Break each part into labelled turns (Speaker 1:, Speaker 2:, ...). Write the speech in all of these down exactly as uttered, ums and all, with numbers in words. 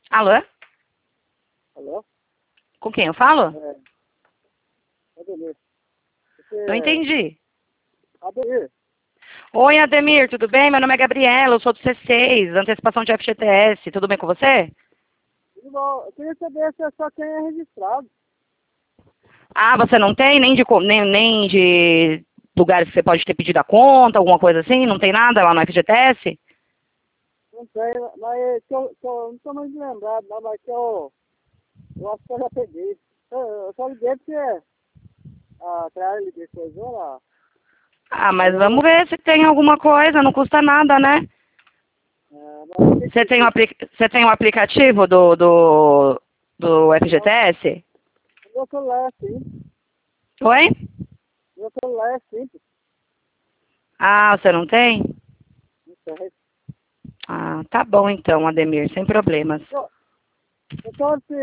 Speaker 1: Alô?
Speaker 2: Alô?
Speaker 1: Com quem eu falo?
Speaker 2: É, Ademir.
Speaker 1: Não
Speaker 2: Você...
Speaker 1: entendi.
Speaker 2: Ademir,
Speaker 1: Oi, Ademir, tudo bem? Meu nome é Gabriela, eu sou do C seis, antecipação de F G T S. Tudo bem com você?
Speaker 2: tudo bom? Eu queria saber se é só quem é registrado.
Speaker 1: Ah, você não tem nem de, co- nem, nem de lugares que você pode ter pedido a conta, alguma coisa assim? Não tem nada lá no F G T S?
Speaker 2: Não sei, mas que eu, que eu não tô mais lembrado, não, mas que eu, eu acho que eu já peguei. Eu, eu só liguei porque a Trailer de coisa lá.
Speaker 1: Ah,
Speaker 2: Aí
Speaker 1: mas vamos
Speaker 2: eu,
Speaker 1: ver se tem alguma coisa, não custa nada, né?
Speaker 2: é, mas o que
Speaker 1: Você
Speaker 2: que
Speaker 1: tem o,
Speaker 2: que...
Speaker 1: apli você tem o aplicativo do, do, do F G T
Speaker 2: Não,
Speaker 1: S?
Speaker 2: meu celular é simples.
Speaker 1: Oi?
Speaker 2: Meu celular é simples.
Speaker 1: Ah, você não tem?
Speaker 2: Não sei.
Speaker 1: Ah, tá bom então, Ademir, sem problemas.
Speaker 2: Pô, então, se,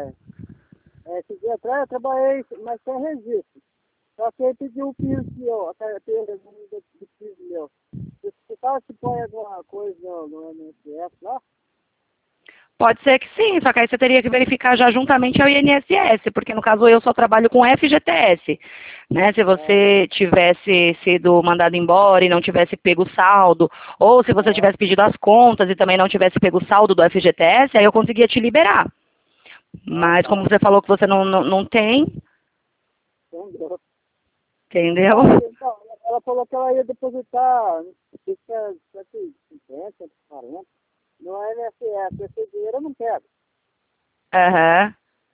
Speaker 2: é, esse dia atrás eu trabalhei, mas sem registro. Só que ele pediu o piso meu, a carteira do, do, do piso meu. Você você sabe se põe alguma coisa no, no M S F lá?
Speaker 1: Pode ser que sim, só que aí você teria que verificar já juntamente ao I N S S, porque no caso eu só trabalho com F G T S, né? Se
Speaker 2: Ah,
Speaker 1: você tivesse sido mandado embora e não tivesse pego o saldo, ou se você
Speaker 2: ah,
Speaker 1: tivesse pedido as contas e também não tivesse pego o saldo do F G T S, aí eu conseguia te liberar.
Speaker 2: ah,
Speaker 1: Mas como
Speaker 2: tá.
Speaker 1: você falou que você não, não, não tem,
Speaker 2: Entendeu?
Speaker 1: entendeu?
Speaker 2: Não, então, ela falou que ela ia depositar, não sei se é cento e cinquenta, cento e quarenta, no M S F. Esse dinheiro eu não quero.
Speaker 1: Aham,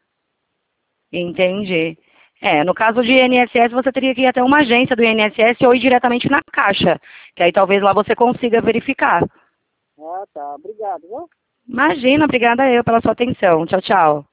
Speaker 1: entendi. É, no caso de I N S S, você teria que ir até uma agência do I N S S ou ir diretamente na Caixa, que aí talvez lá você consiga verificar.
Speaker 2: Ah, tá. Obrigado, viu?
Speaker 1: Imagina, obrigada eu pela sua atenção. Tchau, tchau.